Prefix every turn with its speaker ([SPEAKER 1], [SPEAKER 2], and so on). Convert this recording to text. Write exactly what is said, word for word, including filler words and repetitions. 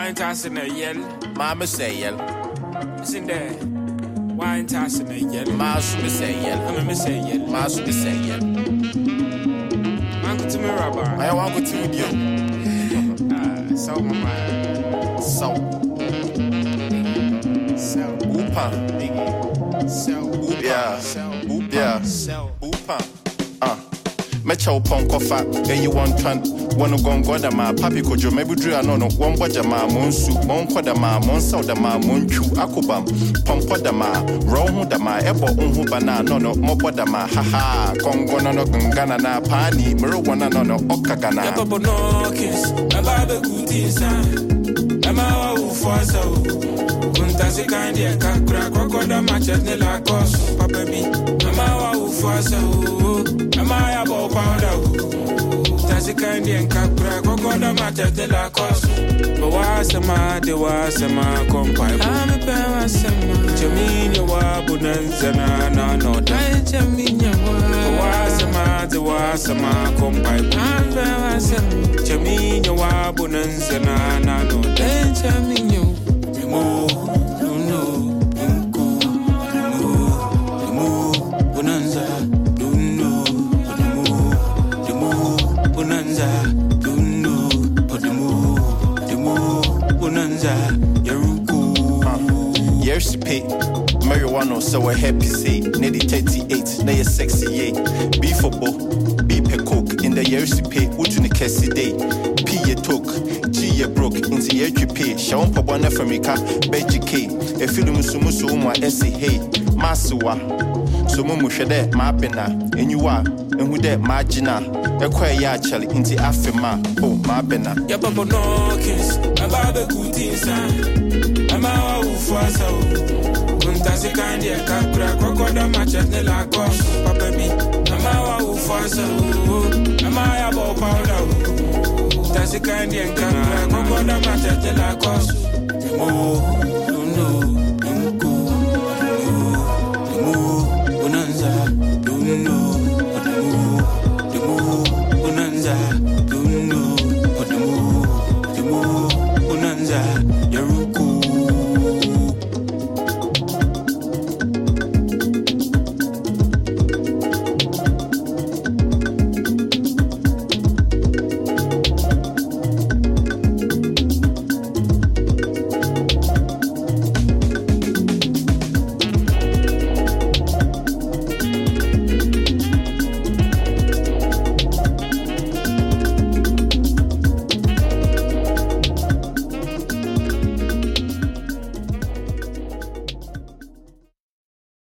[SPEAKER 1] Wine tossing a yell.
[SPEAKER 2] Mama say yell.
[SPEAKER 1] Listen there. Wine tossing a yell.
[SPEAKER 2] Masu say yell.
[SPEAKER 1] I'm a say yell.
[SPEAKER 2] Masu say yell.
[SPEAKER 1] Uncle to me, Rabbi.
[SPEAKER 2] I want to tell you.
[SPEAKER 1] Ah, so my
[SPEAKER 2] So.
[SPEAKER 1] so
[SPEAKER 2] Upa.
[SPEAKER 1] so
[SPEAKER 2] Yeah.
[SPEAKER 1] so
[SPEAKER 2] Yeah.
[SPEAKER 1] so
[SPEAKER 2] Upa. Uh. Mecha upon kofa. Get you one tran. One gon go da ma papi kojo maybe drew no no one boja ma monsu mon koda ma monsa da ma monchu akobam pompo da ma rohu da ma ebo unhu bana no no mopo da ma haha kongo no no gangana na pani mero wana no no okagana
[SPEAKER 1] ya babo no kiss ababe kutinsa ama wa ufosa kunta se kandi kakra kokoda machetne la kosu papa mi ama wa ufosa ama ya bo powder Tasi kandi en kakra kokoda machete la kosu Bawasema de wasema kompai Ame pe wasema Chaminya wa bonanza na na no da Chaminya wa Bawasema de wasema kompai Ame pe wasema Chaminya wa bonanza na na no da Chaminya Demo no no Nko Demo Demo bonanza Bonanza, Duno, Podemo, Demo, Bonanza, Yaruku.
[SPEAKER 2] Years to pay. Marijuana, so a happy say. Neddy thirty-eight, nay sexy, be for bo, be per coke. In the years to pay, what in the Cassie day. P ye talk, G ye broke, into year to pay. Shawn Pabana from Mika, Beji K. A film Sumusu, my essay, hey, Masuwa. So Mumu Shade, Mapena, and you are, and who that Magina. A quay actually into Afima, oh, my bena.
[SPEAKER 1] Ya babo no kiss, ababe kutinsa. Ama wa ufuasa. Kunta se kandi ya kakra, kokoda machetne la kosu. Papa mi, ama wa ufuasa. Ama ya bo powder. Kunta se kandi ya kakra, kokoda machetne la kosu. Demo, no no, nko. Demo, bonanza, no no. Bonanza,